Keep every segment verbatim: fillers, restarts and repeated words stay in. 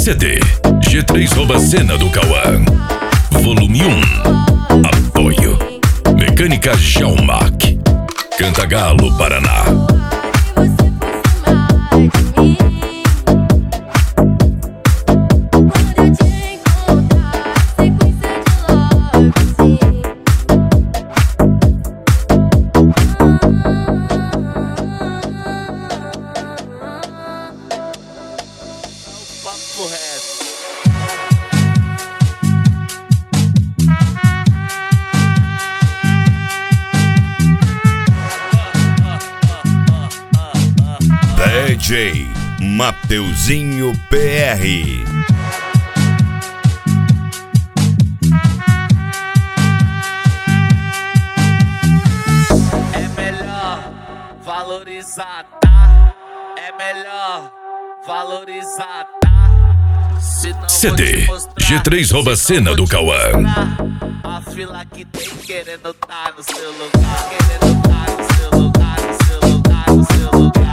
C D G três rouba a cena do Cauã. Volume um. Apoio Mecânica Jalmac. Cantagalo, Paraná. D J Mateuzinho P R. É melhor valorizar, tá? É melhor valorizar, tá? C D G três rouba a cena do Cauã. A fila que tem querendo tá no seu lugar, querendo tá no seu lugar, no seu lugar, no seu lugar.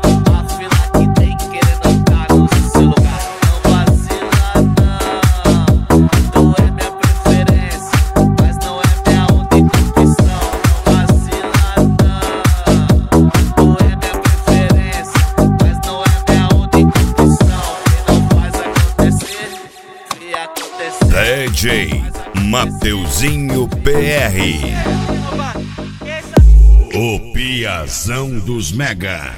D J Mateuzinho P R. O Piazão dos Mega.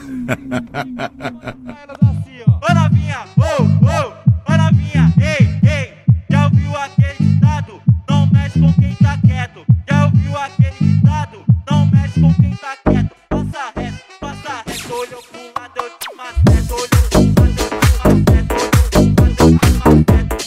Ô novinha, ô, ô, ô novinha, ei, ei. Já ouviu aquele ditado? Não mexe com quem tá quieto. Já ouviu aquele ditado? Não mexe com quem tá quieto. Passa reto, passa reto. Olhou pro lado, eu te maceto. Olhou pro lado, eu te maceto. Olhou pro lado, eu te maceto.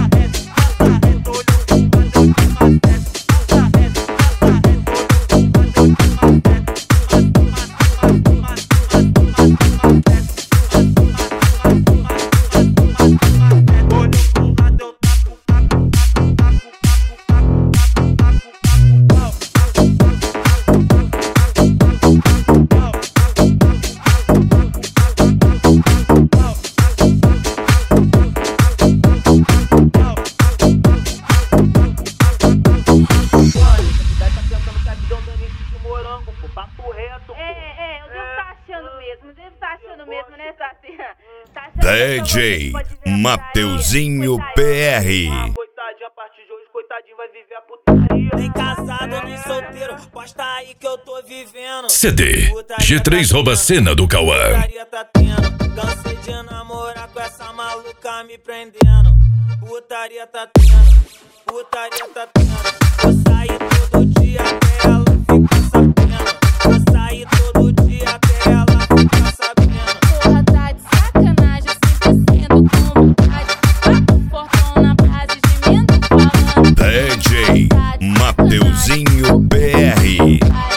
D J Mateuzinho P R. Coitadinho, a partir de hoje, coitadinho vai viver a putaria. Nem casado, nem solteiro, posta aí que eu tô vivendo. C D G três rouba a cena do Cauã. Putaria tá tendo, cansei de namorar com essa maluca me prendendo. Putaria tá tendo, putaria tá tendo. Eu saí todo dia até ela ficar sabendo. Eu saí todo dia até ela ficar sabendo. Porra, tá de sacanagem, eu sempre sendo com vontade. Papo fortão na base de mento falando. D J Mateuzinho P R.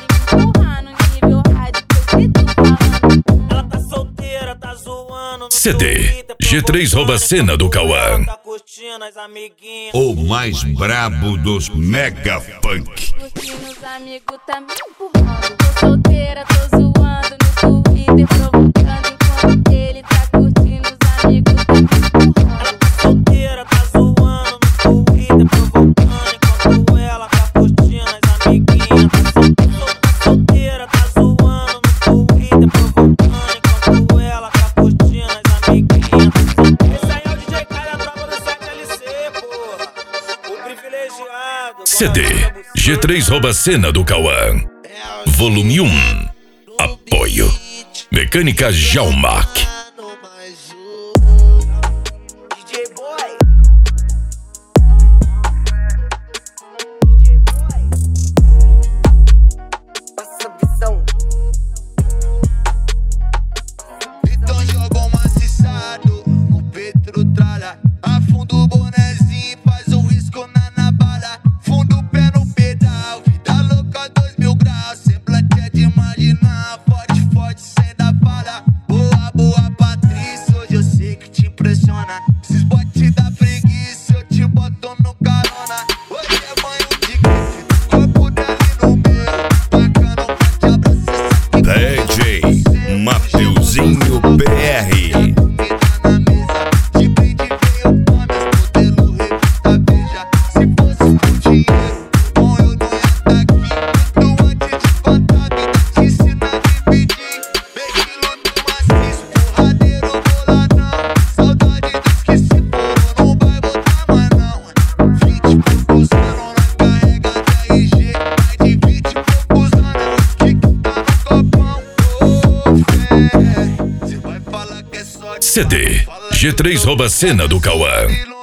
Ela tá solteira, tá zoando. C D G três rouba a cena do Cauã. Tá curtindo as amiguinhas. O mais brabo dos Mega Funk. Curtindo os amigos tá me empurrando. Tô solteira, tô zoando no Twitter, provocando. Enquanto ele tá curtindo os amigos tá me empurrando. Ela tá solteira, tá zoando no Twitter, provocando. Enquanto ela tá curtindo as amiguinhas. Tá solteira, tá zoando no Twitter, provocando. Enquanto ela tá curtindo as amiguinhas. Esse aí é o D J Kai da tropa do sete L C, porra. O privilegiado. C D G três rouba a cena do Cauã. Volume um. Apoio Mecânica Jalmac. Então joga um maciçado, o Petro tralha. Afunda o bonezinho, faz um risco na nabala. Funda o pé no pedal, vida louca dois mil graus. Semblante é de imaginar, forte, forte, sem dar fala. Boa, boa, C D. G três rouba cena do Cauã.